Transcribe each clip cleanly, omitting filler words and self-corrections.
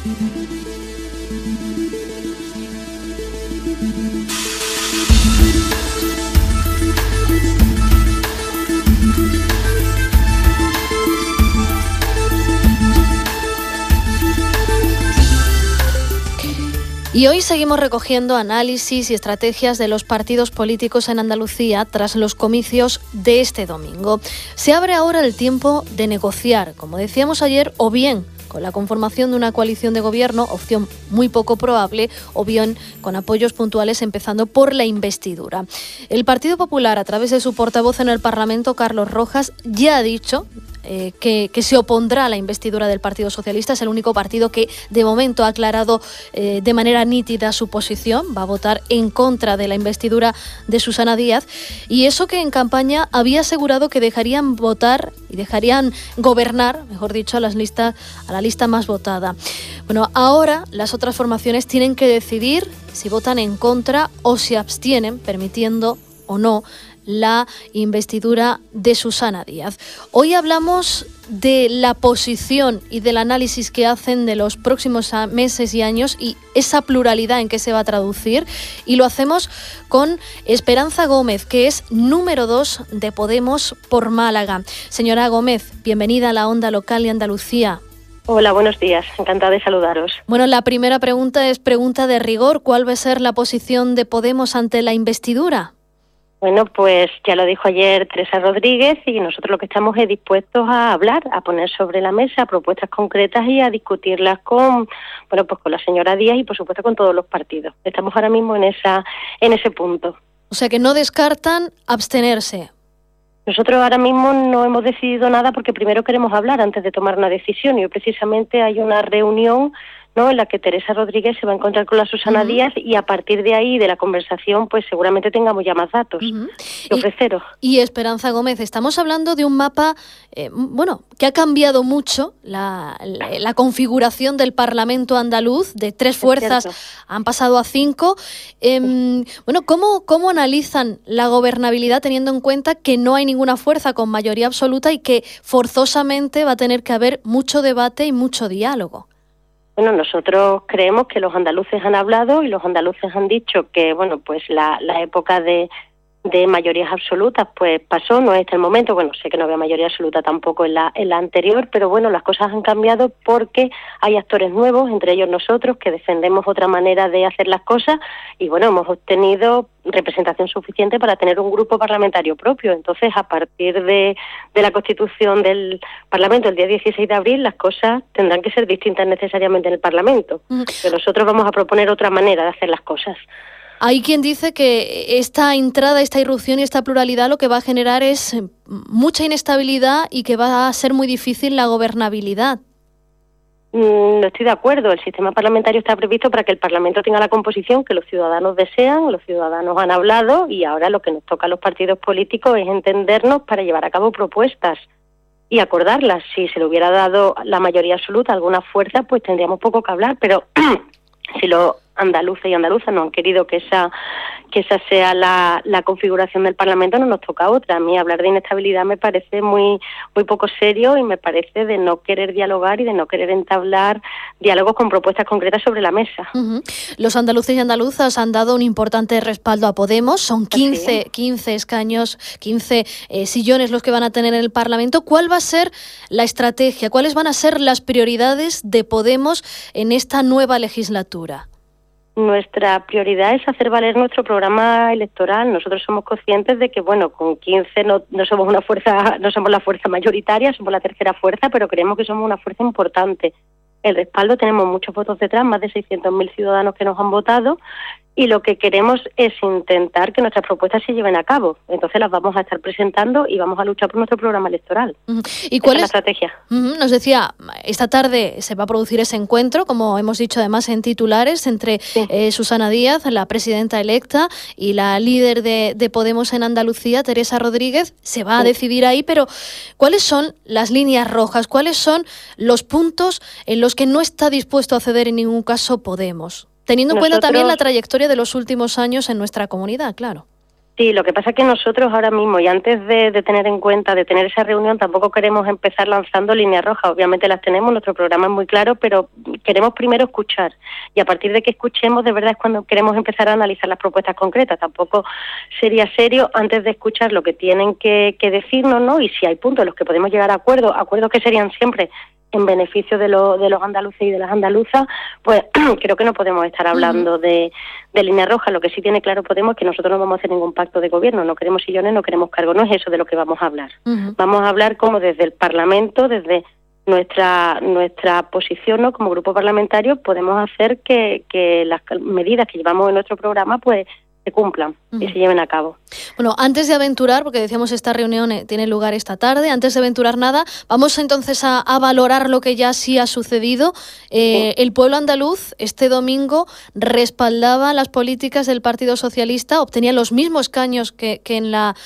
Y hoy seguimos recogiendo análisis y estrategias de los partidos políticos en Andalucía tras los comicios de este domingo. Se abre ahora el tiempo de negociar, como decíamos ayer, o bien con la conformación de una coalición de gobierno, opción muy poco probable, o bien con apoyos puntuales empezando por la investidura. El Partido Popular, a través de su portavoz en el Parlamento, Carlos Rojas, ya ha dicho que se opondrá a la investidura del Partido Socialista. Es el único partido que de momento ha aclarado de manera nítida su posición. Va a votar en contra de la investidura de Susana Díaz, y eso que en campaña había asegurado que dejarían votar y dejarían gobernar, mejor dicho, a la lista más votada. Bueno, ahora las otras formaciones tienen que decidir si votan en contra o se abstienen, permitiendo o no la investidura de Susana Díaz. Hoy hablamos de la posición y del análisis que hacen de los próximos meses y años y esa pluralidad en que se va a traducir, y lo hacemos con Esperanza Gómez, que es número 2 de Podemos por Málaga. Señora Gómez, bienvenida a la Onda Local de Andalucía. Hola, buenos días. Encantada de saludaros. Bueno, la primera pregunta es pregunta de rigor. ¿Cuál va a ser la posición de Podemos ante la investidura? Bueno, pues ya lo dijo ayer Teresa Rodríguez, y nosotros lo que estamos es dispuestos a hablar, a poner sobre la mesa propuestas concretas y a discutirlas con la señora Díaz y por supuesto con todos los partidos. Estamos ahora mismo en ese punto. O sea que no descartan abstenerse. Nosotros ahora mismo no hemos decidido nada porque primero queremos hablar antes de tomar una decisión, y hoy precisamente hay una reunión, ¿no?, en la que Teresa Rodríguez se va a encontrar con la Susana Díaz, y a partir de ahí, de la conversación, pues seguramente tengamos ya más datos que ofreceros. Y Esperanza Gómez, estamos hablando de un mapa, que ha cambiado mucho la configuración del Parlamento andaluz. De 3 fuerzas han pasado a 5. ¿Cómo analizan la gobernabilidad teniendo en cuenta que no hay ninguna fuerza con mayoría absoluta y que forzosamente va a tener que haber mucho debate y mucho diálogo? Bueno, nosotros creemos que los andaluces han hablado y los andaluces han dicho que, la época de mayorías absolutas pues pasó, no es este el momento. Bueno, sé que no había mayoría absoluta tampoco en la anterior, pero bueno, las cosas han cambiado porque hay actores nuevos, entre ellos nosotros, que defendemos otra manera de hacer las cosas, y bueno, hemos obtenido representación suficiente para tener un grupo parlamentario propio. Entonces, a partir de la constitución del Parlamento el día 16 de abril, las cosas tendrán que ser distintas necesariamente en el Parlamento. Pero nosotros vamos a proponer otra manera de hacer las cosas. Hay quien dice que esta entrada, esta irrupción y esta pluralidad lo que va a generar es mucha inestabilidad y que va a ser muy difícil la gobernabilidad. No estoy de acuerdo. El sistema parlamentario está previsto para que el Parlamento tenga la composición que los ciudadanos desean, los ciudadanos han hablado, y ahora lo que nos toca a los partidos políticos es entendernos para llevar a cabo propuestas y acordarlas. Si se le hubiera dado la mayoría absoluta a alguna fuerza, pues tendríamos poco que hablar, pero si los andaluces y andaluzas no han querido que esa sea la configuración del Parlamento, no nos toca otra. A mí hablar de inestabilidad me parece muy poco serio, y me parece de no querer dialogar y de no querer entablar diálogos con propuestas concretas sobre la mesa. Los andaluces y andaluzas han dado un importante respaldo a Podemos. Son 15 escaños, 15 sillones los que van a tener en el Parlamento. ¿Cuál va a ser la estrategia? ¿Cuáles van a ser las prioridades de Podemos en esta nueva legislatura? Nuestra prioridad es hacer valer nuestro programa electoral. Nosotros somos conscientes de que, con 15 no somos una fuerza, no somos la fuerza mayoritaria, somos la tercera fuerza, pero creemos que somos una fuerza importante. El respaldo, tenemos muchos votos detrás, más de 600.000 ciudadanos que nos han votado, y lo que queremos es intentar que nuestras propuestas se lleven a cabo. Entonces las vamos a estar presentando y vamos a luchar por nuestro programa electoral. ¿Y cuál es la estrategia? Nos decía, esta tarde se va a producir ese encuentro, como hemos dicho además en titulares, entre Susana Díaz, la presidenta electa, y la líder de Podemos en Andalucía, Teresa Rodríguez. Se va a decidir ahí, pero ¿cuáles son las líneas rojas? ¿Cuáles son los puntos en los que no está dispuesto a ceder en ningún caso Podemos? Teniendo en cuenta también la trayectoria de los últimos años en nuestra comunidad, claro. Sí, lo que pasa es que nosotros ahora mismo, y antes de tener en cuenta, de tener esa reunión, tampoco queremos empezar lanzando líneas rojas. Obviamente las tenemos, nuestro programa es muy claro, pero queremos primero escuchar. Y a partir de que escuchemos, de verdad es cuando queremos empezar a analizar las propuestas concretas. Tampoco sería serio antes de escuchar lo que tienen que decirnos, ¿no? Y si hay puntos en los que podemos llegar a acuerdos que serían siempre en beneficio de los andaluces y de las andaluzas, pues creo que no podemos estar hablando de línea roja. Lo que sí tiene claro Podemos es que nosotros no vamos a hacer ningún pacto de gobierno, no queremos sillones, no queremos cargos, no es eso de lo que vamos a hablar. Vamos a hablar como desde el Parlamento, desde nuestra posición, ¿no? Como grupo parlamentario, podemos hacer que las medidas que llevamos en nuestro programa pues se cumplan y se lleven a cabo. Bueno, antes de aventurar, porque decíamos esta reunión tiene lugar esta tarde, antes de aventurar nada, vamos entonces a valorar lo que ya sí ha sucedido. El pueblo andaluz este domingo respaldaba las políticas del Partido Socialista, obtenía los mismos escaños que en la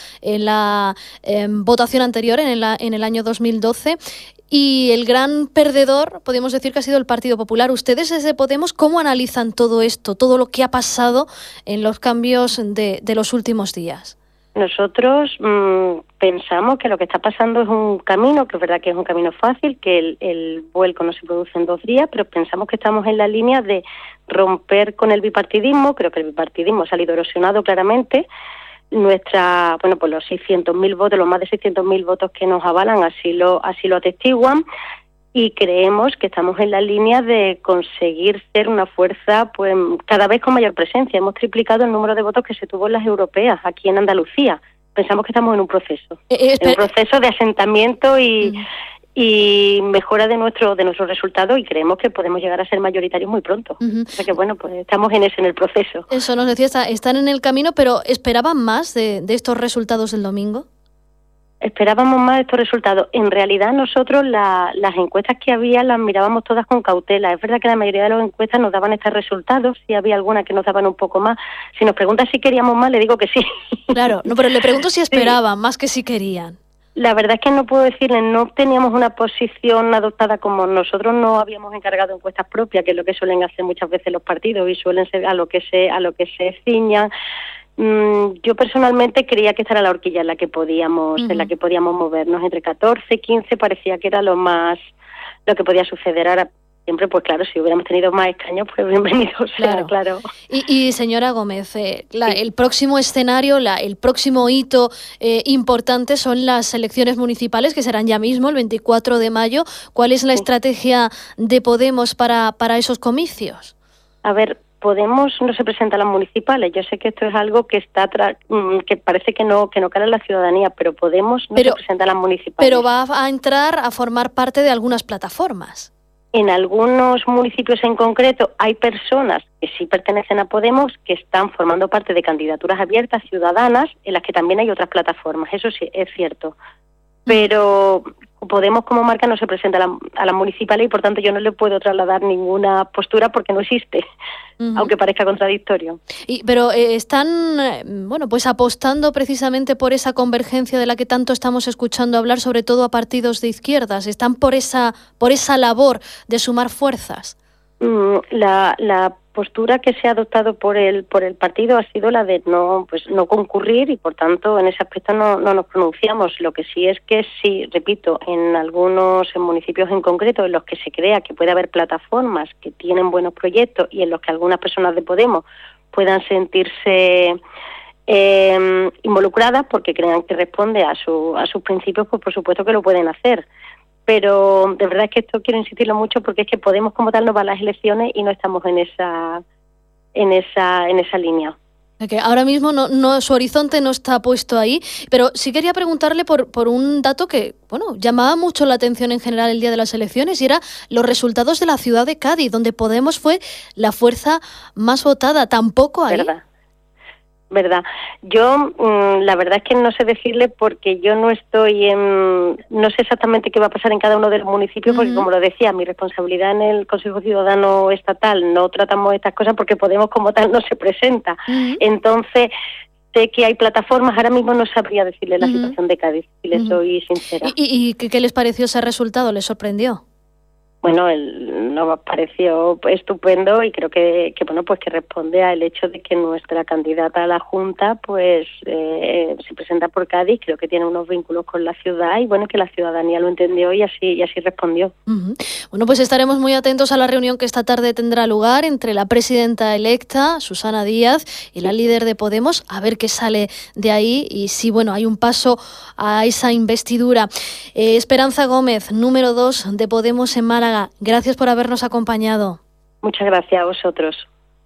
votación anterior, en el año 2012. Y el gran perdedor, podemos decir que ha sido el Partido Popular. Ustedes desde Podemos, ¿cómo analizan todo esto, todo lo que ha pasado en los cambios de los últimos días? Nosotros pensamos que lo que está pasando es un camino, que es verdad que es un camino fácil, que el vuelco no se produce en 2 días, pero pensamos que estamos en la línea de romper con el bipartidismo. Creo que el bipartidismo ha salido erosionado claramente. Pues los 600.000 votos, los más de 600.000 votos que nos avalan, así lo atestiguan, y creemos que estamos en la línea de conseguir ser una fuerza pues cada vez con mayor presencia. Hemos triplicado el número de votos que se tuvo en las europeas aquí en Andalucía. Pensamos que estamos en un proceso, en un proceso de asentamiento y mejora de nuestro resultado, y creemos que podemos llegar a ser mayoritarios muy pronto. O sea que pues estamos en el proceso. Eso nos decía, están en el camino, pero ¿esperaban más de estos resultados del domingo? Esperábamos más de estos resultados. En realidad nosotros las encuestas que había las mirábamos todas con cautela. Es verdad que la mayoría de las encuestas nos daban estos resultados, si había alguna que nos daban un poco más. Si nos pregunta si queríamos más, le digo que sí. Claro, no, pero le pregunto si esperaban más que si querían. La verdad es que no puedo decirle, no teníamos una posición adoptada, como nosotros no habíamos encargado encuestas propias, que es lo que suelen hacer muchas veces los partidos y suelen ser a lo que se ciñan. Yo personalmente creía que esta era la horquilla en la que podíamos movernos, entre 14 y 15 parecía que era lo que podía suceder. Ahora siempre, pues claro, si hubiéramos tenido más escaños, pues bienvenido sea, claro. Y señora Gómez, el próximo escenario, el próximo hito importante son las elecciones municipales, que serán ya mismo, el 24 de mayo. ¿Cuál es la estrategia de Podemos para esos comicios? A ver, Podemos no se presenta a las municipales. Yo sé que esto es algo que que parece que no cala en la ciudadanía, pero Podemos no se presenta a las municipales. Pero va a entrar a formar parte de algunas plataformas. En algunos municipios en concreto hay personas que sí pertenecen a Podemos que están formando parte de candidaturas abiertas ciudadanas en las que también hay otras plataformas. Eso sí, es cierto. Pero Podemos como marca no se presenta a las municipales y por tanto yo no le puedo trasladar ninguna postura porque no existe, aunque parezca contradictorio. Pero están pues apostando precisamente por esa convergencia de la que tanto estamos escuchando hablar, sobre todo a partidos de izquierdas. ¿Están por esa labor de sumar fuerzas? La postura que se ha adoptado por el partido ha sido la de no concurrir, y por tanto en ese aspecto no nos pronunciamos. Lo que sí es que repito, en algunos municipios en concreto en los que se crea que puede haber plataformas que tienen buenos proyectos y en los que algunas personas de Podemos puedan sentirse involucradas porque crean que responde a sus principios, pues por supuesto que lo pueden hacer. Pero de verdad es que esto quiero insistirlo mucho porque es que Podemos como tal no va a las elecciones y no estamos en esa línea. Que ahora mismo su horizonte no está puesto ahí, pero sí quería preguntarle por un dato que llamaba mucho la atención en general el día de las elecciones, y era los resultados de la ciudad de Cádiz, donde Podemos fue la fuerza más votada. Tampoco ahí. ¿Verdad? Yo la verdad es que no sé decirle porque yo no sé exactamente qué va a pasar en cada uno de los municipios, porque como lo decía, mi responsabilidad en el Consejo Ciudadano Estatal, no tratamos estas cosas porque Podemos como tal no se presenta. Entonces sé que hay plataformas, ahora mismo no sabría decirle la situación de Cádiz, si le soy sincera. ¿Y qué les pareció ese resultado? ¿Les sorprendió? Bueno, nos pareció estupendo y creo que bueno, pues que responde al hecho de que nuestra candidata a la Junta pues se presenta por Cádiz, creo que tiene unos vínculos con la ciudad y bueno, que la ciudadanía lo entendió y así respondió. Uh-huh. Bueno, pues estaremos muy atentos a la reunión que esta tarde tendrá lugar entre la presidenta electa, Susana Díaz, y la líder de Podemos, a ver qué sale de ahí y si, bueno, hay un paso a esa investidura. Esperanza Gómez, número 2 de Podemos en Málaga, gracias por habernos acompañado. Muchas gracias a vosotros.